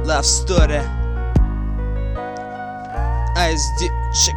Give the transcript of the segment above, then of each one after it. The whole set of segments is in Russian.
Love Story ISD check.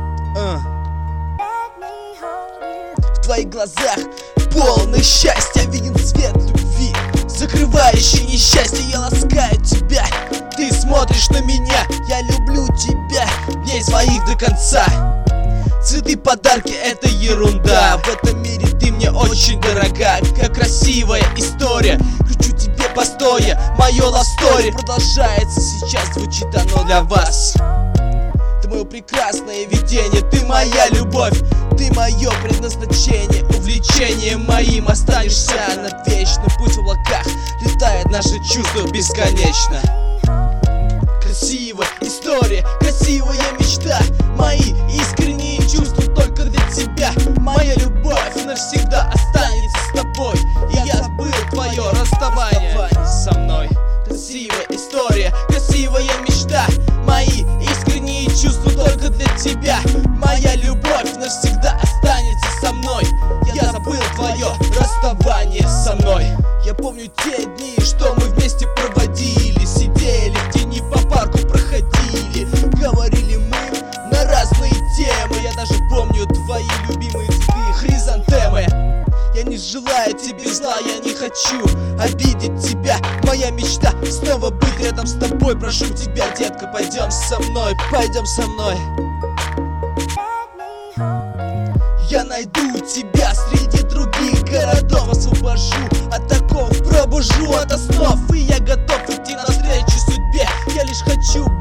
В твоих глазах полное счастья, виден цвет любви, закрывающий несчастье. Я ласкаю тебя, ты смотришь на меня, я люблю тебя, дней своих до конца. Цветы, подарки — это ерунда. В этом мире ты мне очень дорога, как красивая история. Кричу тебе постоя, мое love story продолжается сейчас, звучит оно для вас. Ты мое прекрасное видение, ты моя любовь, ты мое предназначение, увлечение моим останешься навечно. Пусть в облаках летает наше чувство бесконечно. Красивая история, красивая мечта, мои искренние чувства только для тебя. Моя любовь навсегда останется с тобой, и я забыл твое расставание со мной. Красивая история, красивая мечта, мои искренние чувства только для тебя. Моя любовь навсегда останется со мной, я забыл твое расставание со мной. Я помню те дни, что мы вместе проводили, сидели в тени, по парку проходили, говорили мы на разные темы. Я даже помню твои любимые цветы, хризантемы. Я не желаю тебе зла, я не хочу обидеть тебя. Моя мечта снова быть рядом с тобой. Прошу тебя, детка, пойдем со мной, пойдем со мной. Я найду тебя среди других городов, освобожу от оков, пробужу от основ, и я готов идти навстречу судьбе. Я лишь хочу